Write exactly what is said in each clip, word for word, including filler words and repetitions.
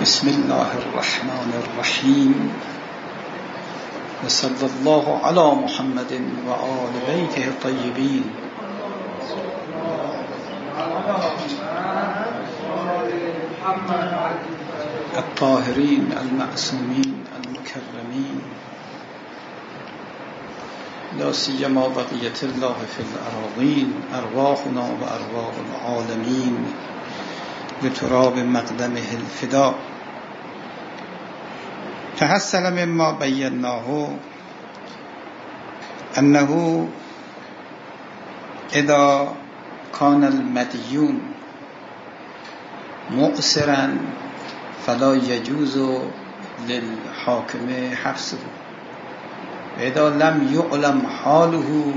بسم الله الرحمن الرحیم و صلی الله علی محمد و آل بیته الطیبین الطاهرین المعصومین المکرمین لا سیما بقیة الله فی الأراضین ارواحنا و ارواح العالمین بتراب مقدمه الفدا. تحصل مما بیناه انه اذا كان المديون مؤسرا فلا يجوز للحاكم حبسه واذا لم يعلم حاله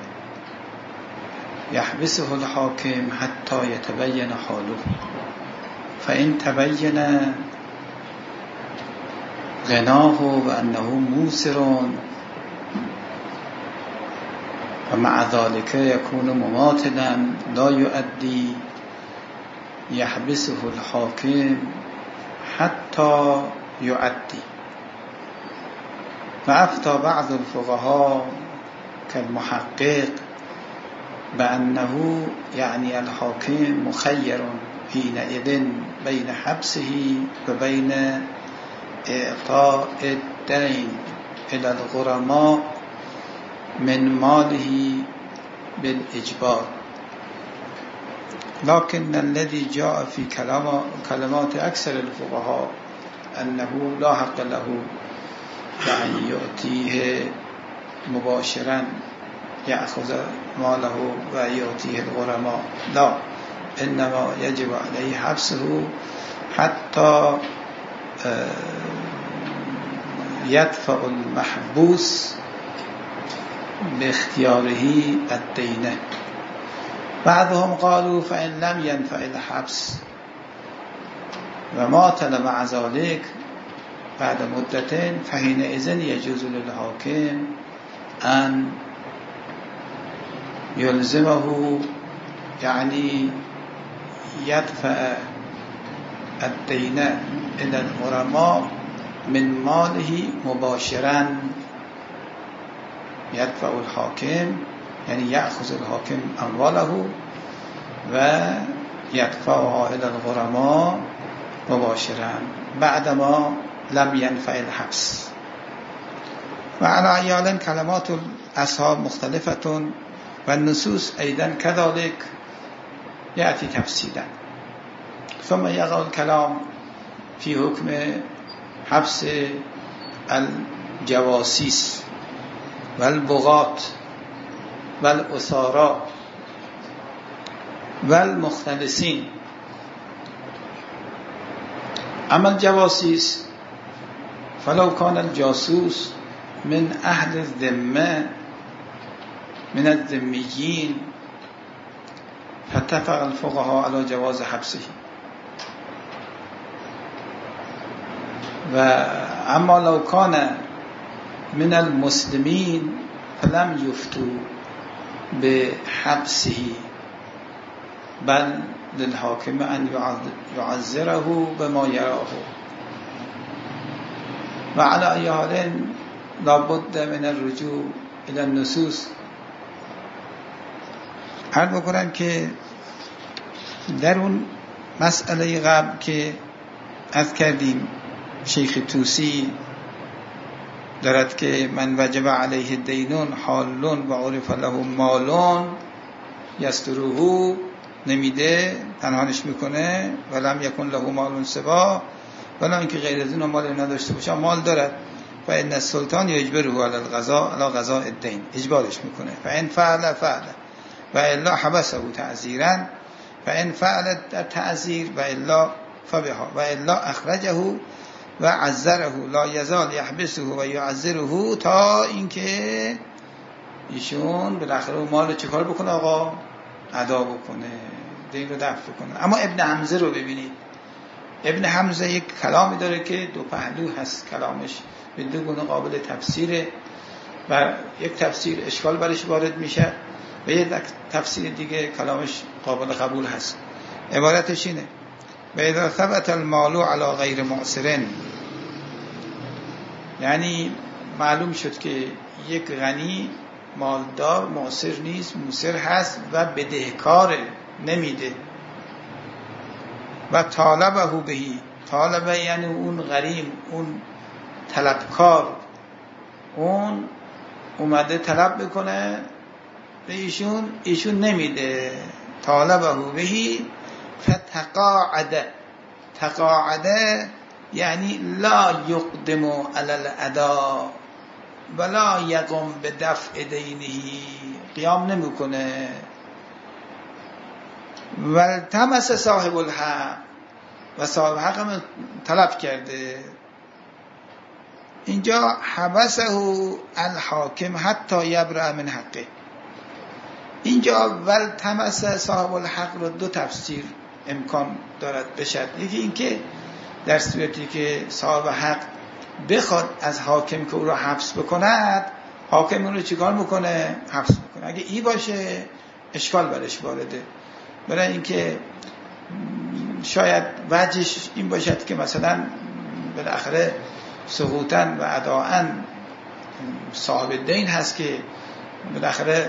يحبسه الحاكم حتى يتبين حاله فإن تبين غناه وأنه موسر ومع ذلك يكون مماطلا لا يؤدي يحبسه الحاكم حتى يؤدي. وأفتى بعض الفقهاء كالمحقق بأنه يعني الحاكم مخير حينئذ بين حبسه وبين إعطاء الدين إلى الغرماء من ماله بالإجبار. لكن الذي جاء في كلمات أكثر الفقهاء أنه لا حق له أن يعطيه مباشرا يأخذ ماله ويعطيه الغرماء، لا، إنما يجب عليه حبسه حتى يدفع المحبوس باختياره الدين. بعضهم قالوا فإن لم ينفع الحبس وماطل مع ذلك بعد مدة فحينئذ يجوز للحاكم أن يلزمه يعني يدفع الدين إلى الغرماء من ماله مباشرا. يدفع الحاكم يعني يأخذ الحاكم أمواله ويدفعها إلى الغرماء مباشرا بعدما لم ينفع الحبس. وعلى أيال كلمات الأصحاب مختلفة والنصوص أيضا كذلك يأتي تفصيلا. ثم يقع الكلام في حكم حبس الجواسيس والبغاة والأسراء والمختلسين. أما الجواسيس فلو كان الجاسوس من أهل الذمة من الذميين فاتفق الفقهاء على جواز حبسه. وأما لو كان من المسلمين فلم يفتوا بحبسه بل للحاكم أن يعذره بما يراه. وعلى أي حال لابد من الرجوع إلى النصوص. عرض بکنم که در اون مسئله قبل که از کردیم شیخ توسی دارد که من وجب علیه دینون حالون و عرف له مالون یستروه نمیده، تنهانش میکنه ولم یکن له مالون سوا، ولی اینکه غیر از این مال نداشته باشه مال دارد و ان السلطان یجبره علی القضاء علی قضاء الدین، اجبارش میکنه. فان فعل فعل و الا حبسه تعزیرا و ان فعل تعزیر و الا فبها و الا اخرجه و عذره لا یزال یحبسه و یعذره تا اینکه ایشون بالاخره مال چیکار بکنه آقا؟ ادا بکنه، دین رو دفع کنه. اما ابن حمزه رو ببینید. ابن حمزه یک کلامی داره که دو پهلو هست، کلامش به دو گونه قابل تفسیره و یک تفسیر اشکال برش وارد میشه و یک تفسیر دیگه کلامش قابل قبول هست. عبارتش اینه: و اذا ثبت المال علی غیر معسر، یعنی معلوم شد که یک غنی مالدار معسر نیست، موسر هست و بدهکار نمیده. و طالبه بهی، طالبه یعنی اون غریم، اون طلبکار، اون اومده طلب بکنه به ایشون، ایشون نمیده. طالبه بهی فتقاعد، تقاعد یعنی لا یقدم علی الاداء ولا یقوم به دفع دینه، قیام نمیکنه. والتمس صاحب الحق، و صاحب حق هم طلب کرده. اینجا حبسه الحاکم حتی یبرأ من حقه. اینجا والتمس صاحب الحق رو دو تفسیر امکان دارد بشد. یکی این که در صورتی که صاحب حق بخواد از حاکم که او رو حبس بکند، حاکم اون رو چیکار میکنه؟ حبس میکنه. اگه ای باشه اشکال برش وارده، برای اینکه شاید وجهش این باشد که مثلا بالاخره سقوطاً و اداءً صاحب دین هست که بالاخره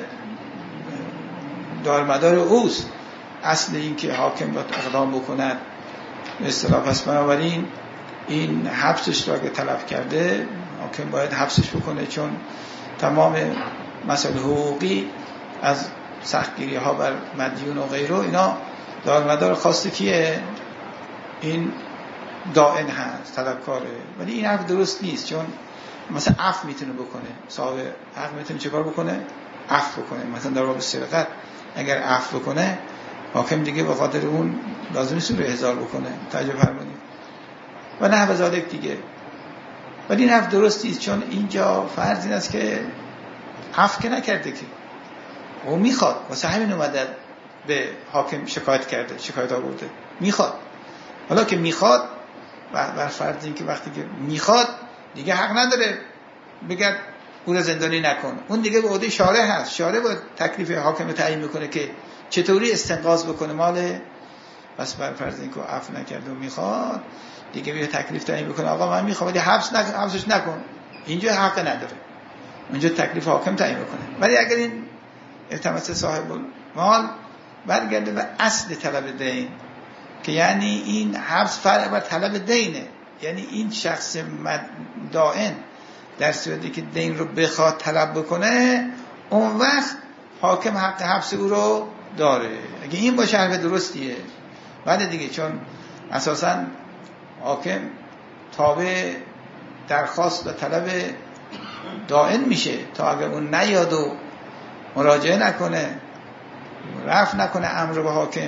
دارمدار اوست، اصل این که حاکم باید اقدام بکند به اصطلاح. پس بنابراین این حبسش را که طلب کرده، حاکم باید حبسش بکنه، چون تمام مسائل حقوقی از سختگیری ها بر مدیون و غیره اینا دارمدار خاصه کیه؟ این دائن هست، طلبکاره. ولی این حرف درست نیست، چون مثلا عفو میتونه بکنه، صاحب حق میتونه چیکار بکنه؟ عفو بکنه. مثلا در باب سرقت اگر عفو بکنه، حاکم دیگه به خاطر اون لازم نیست رو احضار بکنه. توجه فرمایید. و نه به ذالک دیگه. ولی این حرف درست نیست، چون اینجا فرض این است که عفو که نکرده، که او میخواد، واسه همین اومده به حاکم شکایت کرده، شکایت آورده، میخواد. حالا که میخواد، بر فرض این که وقتی که میخواد دیگه حق نداره بگه او رو زندانی نکن، اون دیگه به عهده شارع هست. شارع باید تکلیف حاکم رو تعیین میکنه که چطوری استنقاذ بکنه مال. بس بر فرض این که عفو نکرده و میخواد، دیگه به تکلیف تعیین میکنه آقا من میخوام ولی حبس نکن، حبسش نکن، اینجا حق نداره، اونجا تکلیف حاکم تعیین میکنه. ولی اگر این التماس صاحب مال برگرده به اصل طلب دین، که یعنی این حبس فرع بر طلب دینه، یعنی این شخص دائن در صورتی که دین رو بخواد طلب بکنه، اون وقت حاکم حق حبس او رو داره. اگه این باشه حرف درستیه. بعد دیگه چون اساساً حاکم تابع درخواست و طلب دائن میشه، تا اگر اون نیاد و مراجعه نکنه، رفع نکنه امر به حاکم،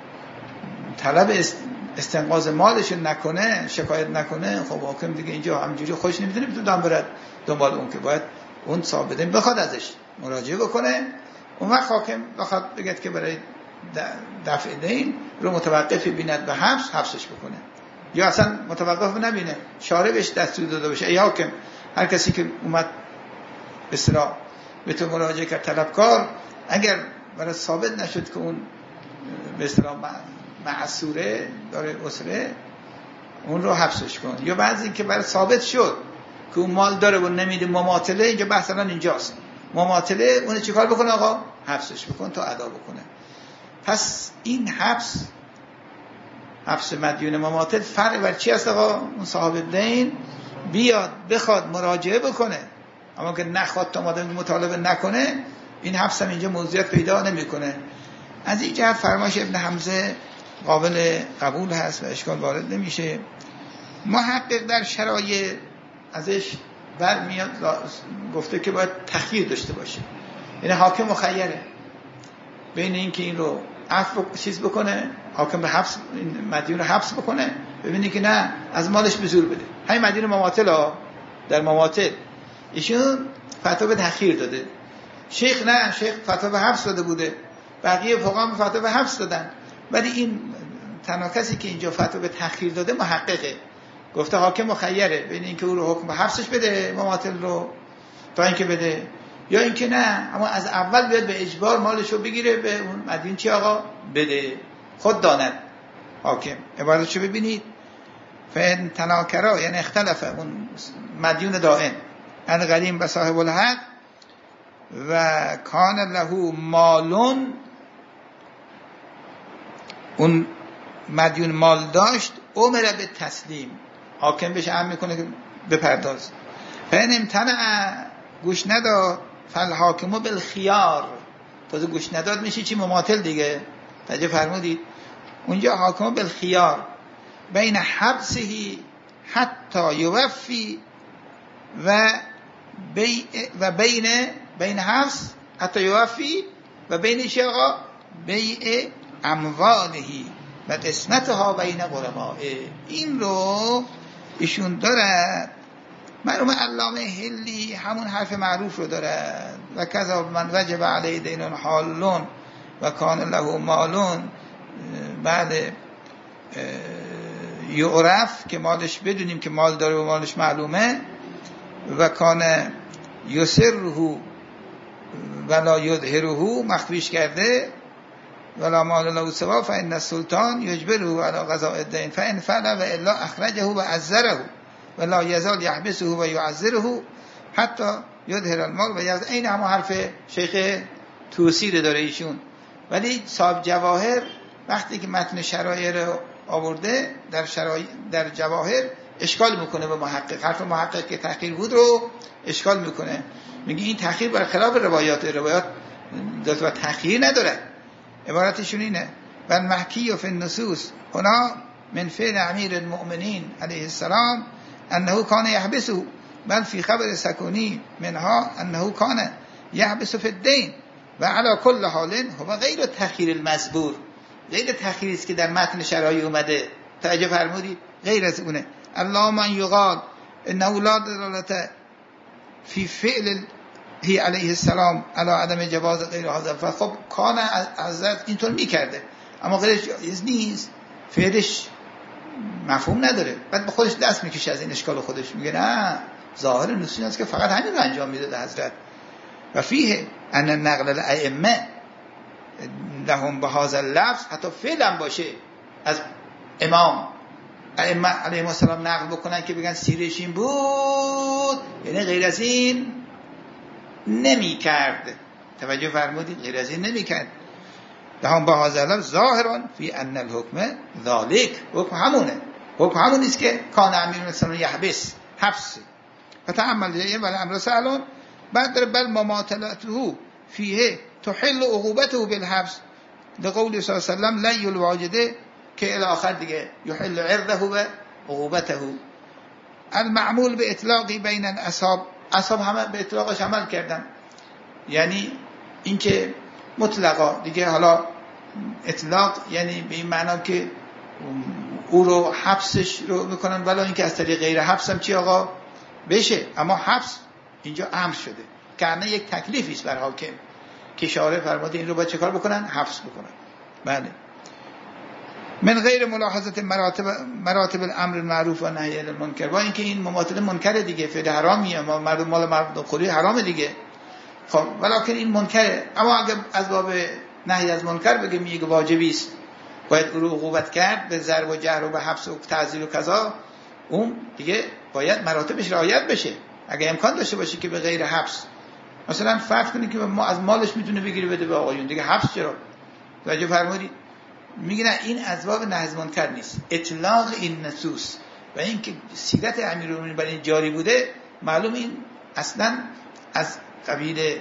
طلب استنقاذ مالش نکنه، شکایت نکنه، خب حاکم دیگه اینجا همینجوری خوش نمیتونه بدون برد دنبال اون، که باید اون صاحب دین بخواد ازش مراجعه بکنه. اون وقت حاکم بخواد بگه که برای دفع دین رو متوقف بیند به حبس، حبسش بکنه، یا اصلا متوقف نبینه، شارع بهش دستور داده باشه ای حاکم هر کسی که اومد به اصطلاح به تو مراجعه کرد طلبکار، اگر برای ثابت نشد که اون به اصطلاح معصوره داره اسره، اون رو حبسش کن. یا بعضی که برای ثابت شد که اون مال داره و نمیده مماطله، اینجا بحث الان اینجاست، مماطله اون چیکار بکنه آقا؟ حبسش بکن تا ادا بکنه. پس این حبس، حبس مدیون مماطل فرق بر چی است آقا؟ اون صاحب دین بیاد بخواد مراجعه بکنه، اما که نخواد تا مادام مطالبه نکنه، این حبس هم اینجا موضوعیت پیدا نمیکنه. از این جهت فرمایش ابن حمزه قابل قبول هست و اشکال وارد نمیشه. محقق در شرایع ازش برمیاد گفته که باید تخییر داشته باشه، یعنی حاکم مخیره بین این که این رو عفو چیز بکنه، حاکم به حبس این مدیون رو حبس بکنه، ببینی که نه از مالش به زور بده. همین مدیون مماطل ها در مماطل ایشون فتوا به تخییر داده، شیخ نه، شیخ فتوا به حبس داده بوده، بقیه فقها فتوا به حبس دادن، ولی این تنها کسی که اینجا فتوا به تخییر داده محققه، گفته حاکم مخیره بین اینکه او رو حکم به حبسش بده مماطل رو تا اینکه بده، یا اینکه نه اما از اول بیاد به اجبار مالش رو بگیره به اون مدیون چی آقا بده، خود داند. حاکم. عبارتشو ببینید، فان تناکرا یعنی اختلف اون مدیون دائن الغریم و صاحب الحق و کان له مالون، اون مدیون مال داشت، امر به تسلیم، حاکم بهش امر میکنه که بپرداز. فان امتنع گوش نداد فالحاکم بالخیار، تازه گوش نداد میشه چی؟ مماطل دیگه. توجه فرمودید؟ اونجا حاکم بالخیار بین حبسه حتی یوفی و بی و بین بین حبس حتی یوفی و بین چی آقا؟ بیع اموالهی و قسمتها بین غرمائه. این رو ایشون دارد. مرحوم علامه هلی همون حرف معروف رو دارد، و کذا من وجب علیه دینون حالون و کان له مالون، بعد یعرف که مالش بدونیم که مال داره و مالش معلومه، و کان یسره ولا یظهره، مخفیش کرده، ولا مال له سوا فإن السلطان یجبره علی قضاء الدین فإن فعل و الا اخرجه و عذره ولا یزال یحبسه و یعذره حتی یظهر المال و یزال. این همون حرف شیخ توسی داره ایشون. ولی صاحب جواهر وقتی که متن شرایع رو آورده در شرایع در جواهر اشکال میکنه به محقق، حرف محقق که تأخیر بود رو اشکال میکنه، میگه این تأخیر برخلاف روایات، روایات دو تا تأخیر نداره. عبارتشون اینه: بل محکی و فی النصوص هنا من فعل امیر المؤمنین علیه السلام انه کان یحبسه، بل فی خبر سکونی منها انه کان یحبس فی الدین و علی کل حال هو غیر تأخیر المذکور. غیر تأخیری است که در متن شرایع اومده. توجه فرمودید؟ غیر از اونه. الله من یقال انه لا دلالت فی فعل هی علیه السلام علی عدم جواز غیر هذا. فخب کان حضرت اینطور میکرده اما غیرش جایز نیست، فعلش مفهوم نداره. بعد به خودش دست میکشه از این اشکال خودش، میگه نه ظاهر نصوص است که فقط همین رو انجام میداده حضرت. و فیه ان نقل الائمه لهم به هذا اللفظ، حتی فعلا باشه از امام ائمه علیهم السلام نقل بکنن که بگن سیرش این بود، یعنی غیر از این نمی کرد. توجه فرمودید؟ غیر از این نمی کرد. لهم به هذا اللفظ ظاهران فی ان الحکم ذالک، حکم همونه، حکم همون نیست که کان امیر مثلا یحبس حبس فتعمل جایه ولی امر سهلون. بعد در بل مماطلته فیه تحل عقوبته بالحبس لقول صلی الله علیه وسلم لی الواجده که الی آخر دیگه یحل عرضه و عقوبته. المعمول به اطلاقی بین اصحاب، اصحاب همه به اطلاقش عمل کردن، یعنی اینکه مطلقا دیگه، حالا اطلاق یعنی به این معنا که او رو حبسش رو میکنن ولی اینکه از طریق غیر حبس هم چی آقا بشه، اما حبس اینجا امر شده که نه یک تکلیفی است بر حاکم که شارع فرموده این رو باید چه کار بکنن؟ حبس بکنن. بله. من غیر ملاحظه مراتب مراتب الامر المعروف و نهی عن المنکر، با اینکه این مماثل منکر دیگه، فعل حرامیه، ما مردم مال مردم خوری حرام دیگه، خب ولکن این منکره. اما اگه از باب نهی از منکر بگه میگه واجبی است، باید او رو عقوبت کرد به ضرب و جهر و به حبس و تعزیر و کذا، اون دیگه باید مراتبش رعایت بشه. اگه امکان داشته باشه که به غیر حبس، مثلا فرض کنید که ما از مالش میتونه بگیره بده به آقایون، دیگه حبس چرا؟ توجه فرمودید؟ میگن این از باب نهی از منکر نیست، اطلاق این نصوص و اینکه سیرت امیرالمومنین برای جاری بوده، معلوم این اصلا از قبیل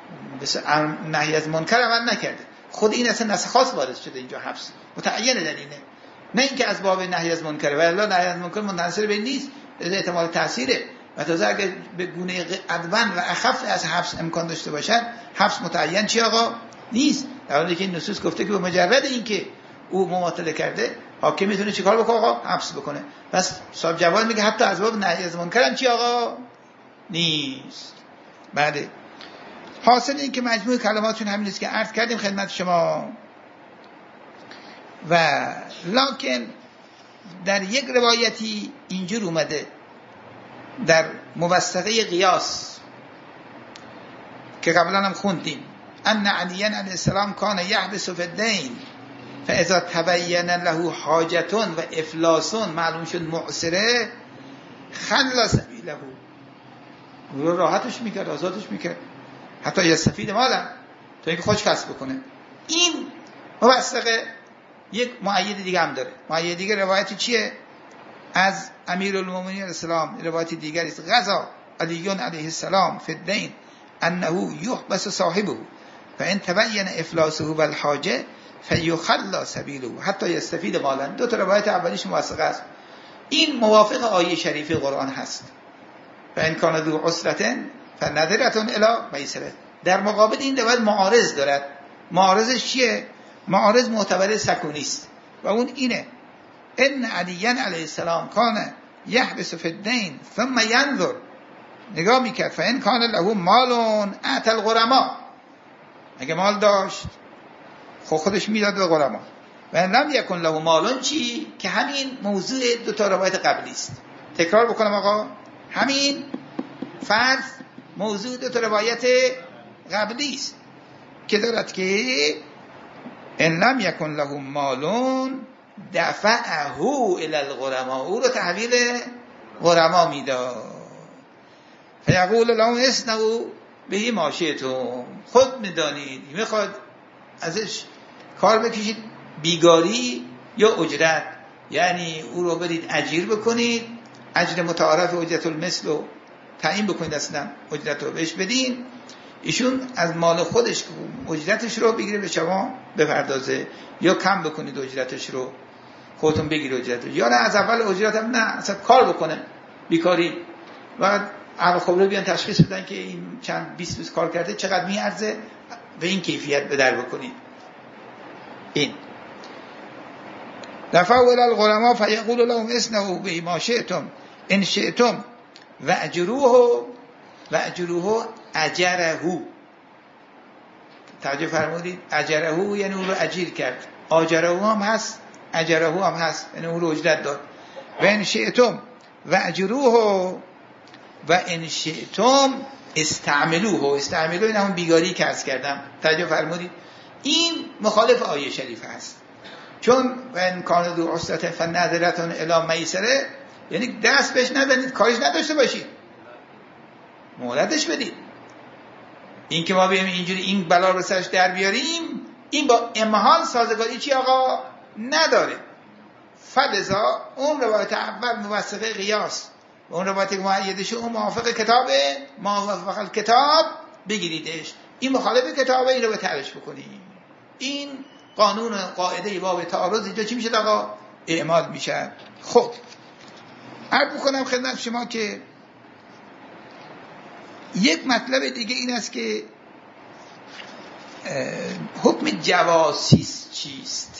نهی از منکر عمل نکرده. خود این اصلا نسخ خاص وارد شده اینجا، حبس متعین در اینه، نه اینکه از باب نهی از منکر. و الا نهی از منکر منحصر به نیست، احتمال تاثیره. و تازه اگر به گونه ادون و اخف از حبس امکان داشته باشد، حبس متعین چی آقا نیست، در حالی که این نصوص گفته که به مجرد اینکه او مماطله کرده حاکم میتونه چیکار بکنه آقا؟ حبس بکنه. پس صاحب جواد میگه حتی از باب نهی از منکر هم چی آقا نیست. بعد حاصل این که مجموع کلماتشون همین است که عرض کردیم خدمت شما. و لکن در یک روایتی اینجور اومده در موثقه قیاس که قبلا هم خوندیم، ان علی علیه السلام کان یحبس فی الدین فاذا تبین له حاجتون و افلاسون، معلوم شد معسره، خلا سبیله، او رو راحتش میکرد، آزادش میکرد، حتی یستفید مالا، تا اینکه خودش کسب بکنه. این موثقه. یک مؤید دیگه هم داره. مؤید دیگه روایتی چیه؟ از امیرالمومنین علیه السلام، روایتی دیگری است: غزا علی علیه السلام فی الدین انه یحبس صاحبه فان تبین افلاسه والحاجه فیخلا سبیله حتی یستفید مالا. دو تا روایت اولیش موثقه است. این موافق آیه شریفه قرآن هست: فان کان ذو عسرة فنظرة الی میسره. در مقابل این روایت معارض دارد. معارضش چیه؟ معارض معتبر سکونی است و اون اینه: ان علی علیه السلام کان یحبس فی الدین ثم ینظر، نگاه میکرد، فان کان له مال اعطى الغرما، اگه مال داشت خب خودش میداد به غرما. و لم یکن له مال چی؟ که همین موضوع دو تا روایت قبلی است. تکرار بکنم آقا، همین فرض موضوع دو تا روایت قبلی است که دارد که ان لم یکن له مال دفعه الی الغرما، او رو تحویل غرما میداد. فیقول لهم اصنعوا به ما شئتم، خود میدانید، میخواد ازش کار بکشید، بیگاری یا اجرت، یعنی او رو برید اجیر بکنید، اجر متعارف اجرت المثل رو تعیین بکنید، اصلا اجرت رو بهش بدین، ایشون از مال خودش اجرتش رو بگیره به شما بپردازه، یا کم بکنید اجرتش رو، خودتون بگیره اجرت رو، یا نه از اول اجرت هم نه، اصلا کار بکنه بیکاری، و اهل خبره بیان تشخیص بدن که این چند بیست روز کار کرده چقدر میارزه، به این کیفیت به در بکنید. این دفعوا الی الغرما فیقول لهم اصنعوا به ما شئتم ان شئتم و اجروه و اجروه اجره. توجه فرمودید؟ اجره یعنی اون رو اجیر کرد، آجره هم هست، اجره هم هست، یعنی اون رو اجرت داد. و ان شئتم و اجروه و ان شئتم استعملوه، استعملوه این همون بیگاری که عرض کردم. توجه فرمودید؟ این مخالف آیه شریف هست، چون و ان کان ذو عسرة فنظرة الی میسره، یعنی دست بهش نزنید، کارش نداشته باشید، مهلتش بدید. این که ما بیم اینجوری این بلا رو سرش در بیاریم، این با امحال سازگاری چی آقا نداره. فلذا اون روایت اول موثقه قیاس، اون روایت که مؤیدشه اون موافق کتابه، موافق کتاب بگیریدش، این مخالف کتابه، این رو به تعریش بکنیم. این قانون قاعده باب تعارض اینجا چی میشه آقا؟ اعمال میشه. خب عرض بکنم خدمت شما که یک مطلب دیگه این است که حکم جواسیس چیست.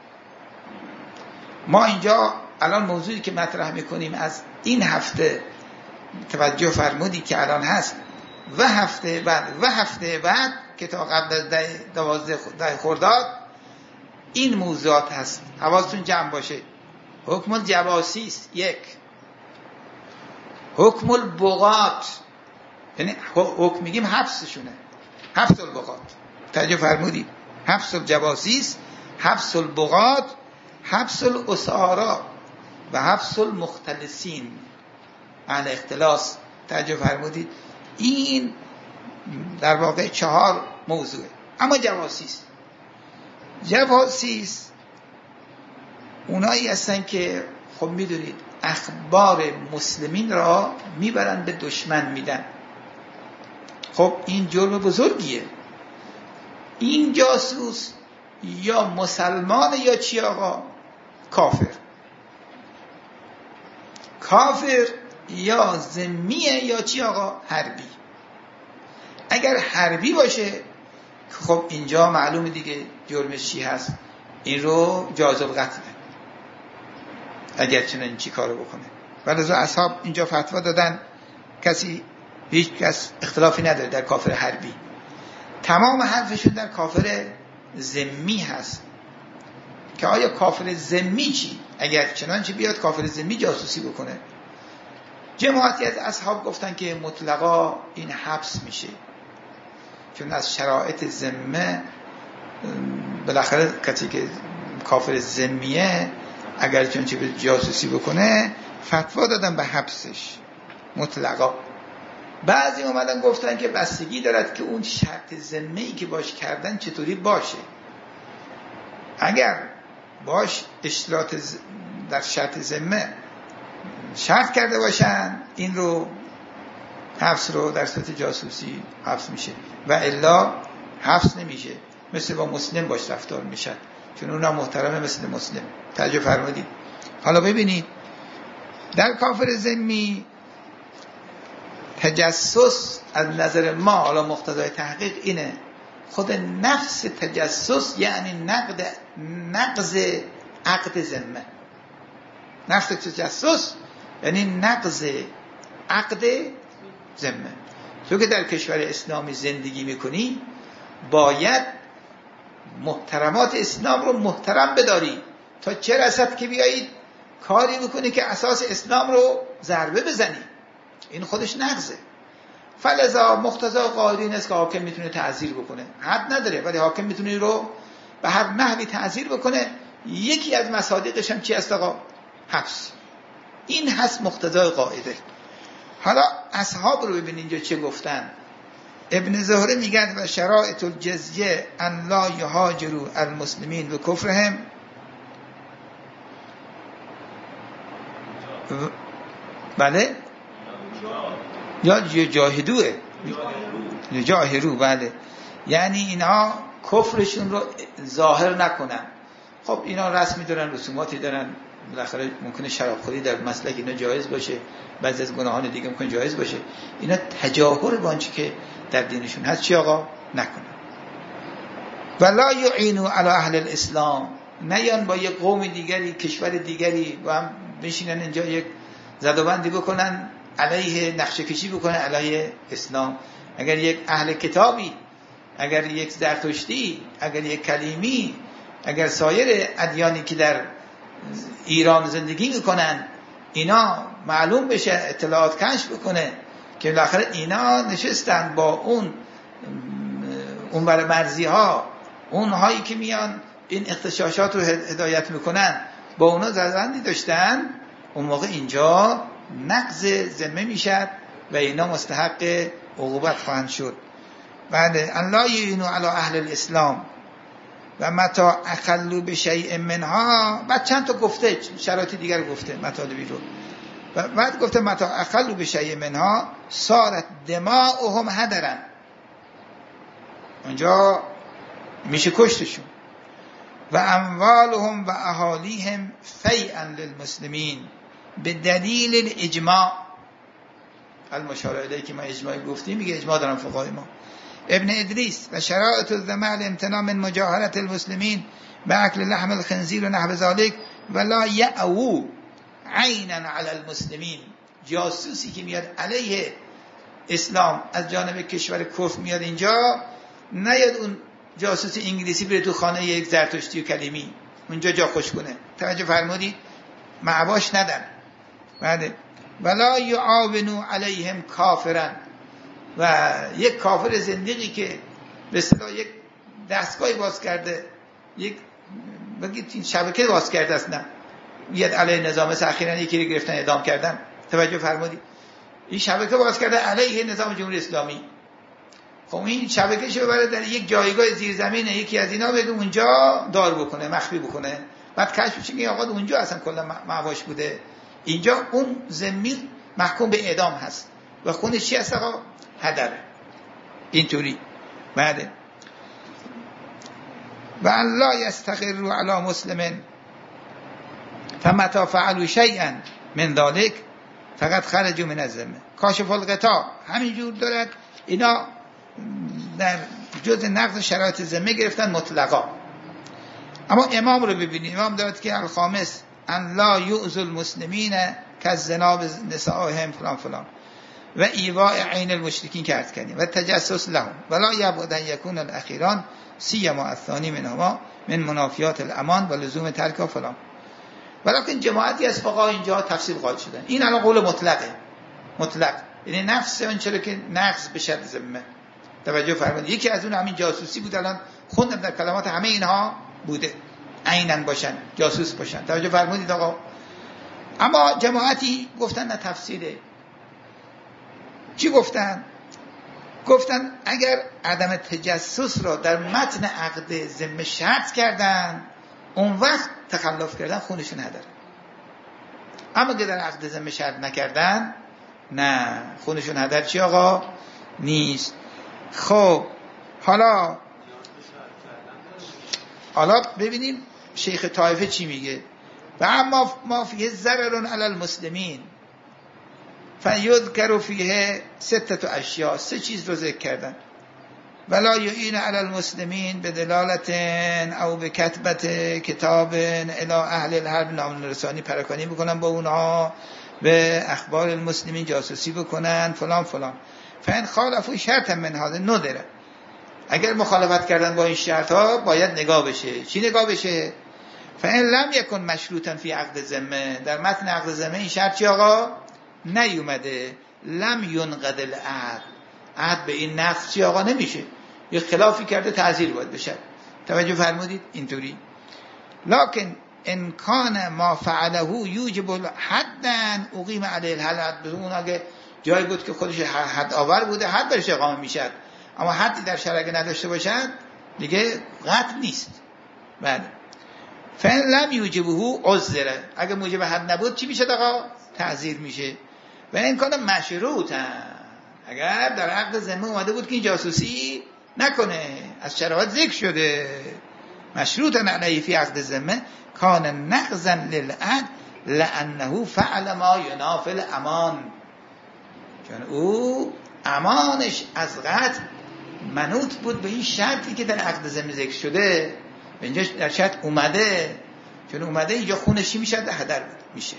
ما اینجا الان موضوعی که مطرح میکنیم از این هفته، توجه فرمودی که الان هست، و هفته بعد و هفته بعد که تا قبل از دوازده خرداد این موضوعات هست، حواستون جمع باشه. حکم الجواسیس یک، حکم البغات، یعنی حکم میگیم حبسشونه، حبس البغات. توجه فرمودید؟ حبس الجواسیس، حبس البغات، حبس الاسارا و حبس المختلسین عن اختلاس. توجه فرمودید؟ این در واقع چهار موضوعه. اما جواسیس، جواسیس اونایی هستن که خب میدونید اخبار مسلمین را میبرن به دشمن میدن. خب این جرم بزرگیه. این جاسوس یا مسلمان یا چی آقا؟ کافر. کافر یا ذمیه یا چی آقا؟ حربی. اگر حربی باشه خب اینجا معلومه دیگه جرمش چی هست، این رو جواز القتل اگر چنین چی کارو بکنه. ولذا اصحاب اینجا فتوا دادن کسی، هیچ کس اختلافی نداره در کافر حربی. تمام حرفشون در کافر ذمی هست که آیا کافر ذمی چی؟ اگر چنانچه بیاد کافر ذمی جاسوسی بکنه، جماعتی از اصحاب گفتن که مطلقا این حبس میشه، چون از شرایط ذمه بالاخره کسی که کافر ذمیه اگر چونچه به جاسوسی بکنه فتوا دادن به حبسش مطلقا. بعضی اومدن گفتن که بستگی دارد که اون شرط ذمه‌ای که باش کردن چطوری باشه. اگر باش اشتراط در شرط ذمه شرط کرده باشن این رو حبس رو در صورت جاسوسی حبس میشه و الا حبس نمیشه، مثل با مسلم باش رفتار میشن چون اونا محترمه مثل مسلم. توجه فرمودید؟ حالا ببینید در کافر ذمی تجسس از نظر ما، حالا مقتضای تحقیق اینه، خود نفس تجسس یعنی نقد نقض عقد ذمه. نفس تجسس یعنی نقض عقد ذمه. تو که در کشور اسلامی زندگی میکنی باید محترمات اسلام رو محترم بداری، تا چه رسد که بیایید کاری بکنی که اساس اسلام رو ضربه بزنی. این خودش نقضه. فلذا مقتضا قاعده این است که حاکم میتونه تعزیر بکنه، حد نداره، ولی حاکم میتونه رو به هر نحوی تعزیر بکنه. یکی از مصادیقش هم چی است آقا؟ حبس. این هست مقتضای قاعده. حالا اصحاب رو ببین اینجا چه گفتن. ابن زهره میگن و شرائط الجزیه ان لا یهاجروا المسلمین و کفرهم. بله یا جاهدوه جاهرو، بله، یعنی اینها کفرشون رو ظاهر نکنن. خب اینا رسمی دارن، رسوماتی دارن، بالاخره ممکنه شرابخوری در مسلک اینا جایز باشه، بعضی از گناهان دیگه ممکنه جایز باشه. اینا تجاهر با آنچه که در دینشون هست چی آقا نکنن. ولا یعینوا علی اهل الاسلام، نیان با یک قوم دیگری، کشور دیگری با هم بشینن اینجا یک زدوبندی بکنن، علیه نقشه کشی بکنن علیه اسلام. اگر یک اهل کتابی، اگر یک زرتشتی، اگر یک کلیمی، اگر سایر ادیانی که در ایران زندگی میکنن اینا معلوم بشه، اطلاعات کشف بکنه که بالاخره اینا نشستن با اون اون بر مرزی ها، اون هایی که میان این اختشاشات رو هدایت میکنن، با اونا زدبندی داشتن، اون موقع اینجا نقض ذمه میشد و اینا مستحق عقوبت خواهند شد. بعد الله یعینوا علی اهل الاسلام و متا اخلوا بشیء منها. بعد چند تا گفته شرایط دیگر گفته مطالبی رو، و بعد گفته متا اخلوا بشیء منها صارت دماؤهم هدرا. اونجا میشه کشتشون. و اموالهم و اهالیهم فیئا للمسلمین به دلیل الاجماع. المشار الیه که ما اجماعی گفتیم، میگه اجماع دارن فقهای ما. ابن ادریس و شرائط الذمه الامتناع من مجاهره المسلمین باکل لحم الخنزیر و نحو ذلك ولا یأووا عینا علی المسلمین. جاسوسی که میاد علیه اسلام از جانب کشور کفر میاد اینجا، نیاد اون جاسوس انگلیسی بره تو خانه یک زرتشتی و کلیمی اونجا جا خوش کنه. توجه فرمودید؟ معواش ندن. بعد ولا یعاونوا علیهم کافرا، و یک کافر زندگی که به اصطلاح یک دستگاهی باز کرده، یک بگید این شبکه باز کرده است، نه میاد علیه نظام، اخیراً یکی رو گرفتن اعدام کردن. توجه فرمودید؟ این شبکه باز کرده علیه نظام جمهوری اسلامی. خب این شبکه شو ببره در یک جایگاه زیرزمینه، یکی از اینا بده اونجا دار بکنه، مخفی بکنه، بعد کشف بشه که آقا اونجا اصلا کلا معواش بوده، اینجا اون ذمی محکوم به اعدام هست و خونش چی هست آقا؟ هدر. اینطوری. بعد و الله یستقر علی مسلم فمتى فعلوا شیئا من ذلك فقط خرجوا من الذمه. کاشف الغطا همینجور دارد. اینا در جزء نقض شرایط ذمه گرفتن مطلقا. اما امام رو ببینید، امام دارد که الخامس ان لا یؤذوا المسلمین کالزنا بنسائهم فلان فلان و ایواء عین المشرکین که عرض کردیم و تجسس لهم ولا یبعد ان یکون الاخیران سیما الثانی منهما من منافیات الامان و لزوم ترک فلان. ولیکن جماعتی از فقها اینجا تفصیل قائل شدن. این الان قول مطلقه، مطلق، یعنی نفس اون چرا که نقض به شرط ذمه. توجه فرمایید. یکی از اون همین جاسوسی بود، الان خوندم در کلمات همه اینها بوده. عینن باشن، جاسوس باشن. توجه فرمودید آقا؟ اما جماعتی گفتن نه تفصیله. چی گفتن؟ گفتن اگر عدم تجسس را در متن عقد ذمه شرط کردن، اون وقت تخلف کردن خونشون نداره. اما که در عقد ذمه شرط نکردن، نه، خونشون هدر چی آقا؟ نیست. خب حالا حالا ببینیم شیخ طایفه چی میگه. و اما ما فیه ضرر علی المسلمین فیذکر فیه ستة اشیاء، سه چیز رو ذکر کردن. ولا یعین علی المسلمین بدلالت او بکتبت کتاب الی اهل الحرب، نام رسانی پراکنی بکنن با اونها، به اخبار المسلمین جاسوسی بکنن فلان فلان. فان خالفوا شرطا من هذا ندره، اگر مخالفت کردن با این شرط ها باید نگاه بشه. چی نگاه بشه؟ فان لم یکن مشروطا فی عقد ذمه، در متن عقد ذمه این شرط چی آقا؟ نیومده. لم ینقض العهد، عهد به این نقض چی آقا نمیشه، یه خلافی کرده تعزیر باید بشه. توجه فرمودید؟ اینطوری. لکن ان کان ما فعله یوجب حدا اقیم علیه الحد، اون اگه جایی بود که خودش حد آور بوده، حد برش اقامه میشد. اما حدی در شرع اگه نداشته باشد دیگه قطع نیست. بله. فان لم یوجبه عذره، اگه موجب حد نبود چی میشه آقا؟ تعزیر میشه. و این کانه مشروطا، اگر در عقد ذمه اومده بود که این جاسوسی نکنه، از شرایط ذکر شده، مشروطا علیه فی عقد ذمه کان نقضا للعهد لانه فعل ما ینافی الامان، چون او امانش از قطع منوط بود به این شرطی که در عقد ذمه ذکر شده. به اینجا در شرط اومده، چون اومده اینجا خونشی میشه هدر میشه.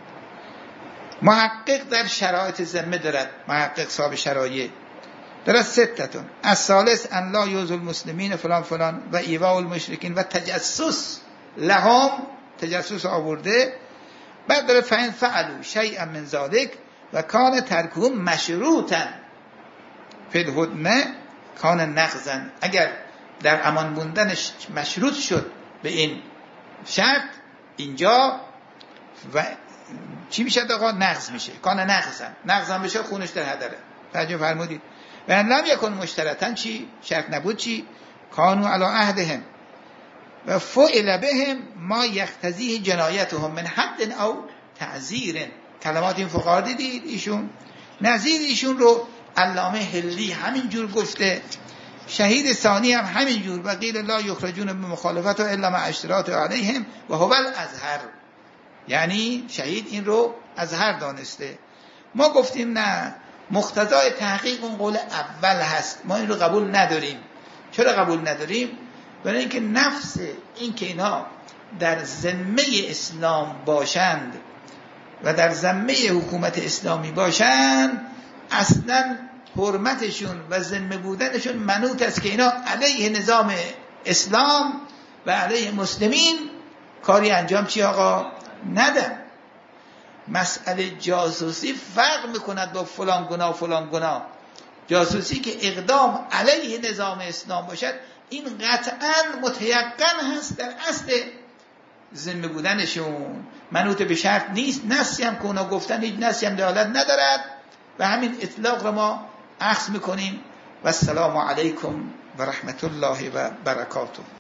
محقق در شرایط ذمه دارد، محقق صاحب شرایط دارد ستتون. از ثالث ان لا یوز المسلمین فلان فلان و ایواء المشرکین و تجسس لهم، تجسس آورده. بعد داره فین فعلوا شیئا من ذلک و کان ترکهم مشروطا فی الهدنه کان نقضا، اگر در امان موندنش مشروط شد به این شرط اینجا و چی میشه آقا؟ نقض میشه. کان نقضا، نقضا بشه خونش در هدره. توجه فرمودید؟ و ان لم یکن مشترطا، چی شرط نبود، چی کانوا علی عهدهم و فعل بهم ما یقتضیه جنایتهم من حد او تعزیر. کلمات این فقها دیدید ایشون نظیر ایشون رو علامه حلی همین جور گفته، شهید ثانی هم همین جور. و قیل لا یخرجون بمخالفت الا مع اشتراط علیهم و هو الازهر، یعنی شهید این رو ازهر دانسته. ما گفتیم نه، مقتضای تحقیق اون قول اول هست، ما این رو قبول نداریم. چرا قبول نداریم؟ برای اینکه نفس این که اینا در ذمه اسلام باشند و در ذمه حکومت اسلامی باشند، اصلا حرمتشون و ذمه بودنشون منوط است که اینا علیه نظام اسلام و علیه مسلمین کاری انجام چی آقا ندن. مسئله جاسوسی فرق میکند با فلان گناه و فلان گناه. جاسوسی که اقدام علیه نظام اسلام باشد، این قطعا متیقن هست در اصل ذمه بودنشون، منوط به شرط نیست. نسی هم که اونا گفتن هیچ نسی هم دلالت ندارد و همین اطلاق رو ما اخذ میکنیم. و السلام علیکم و رحمت الله و برکاته.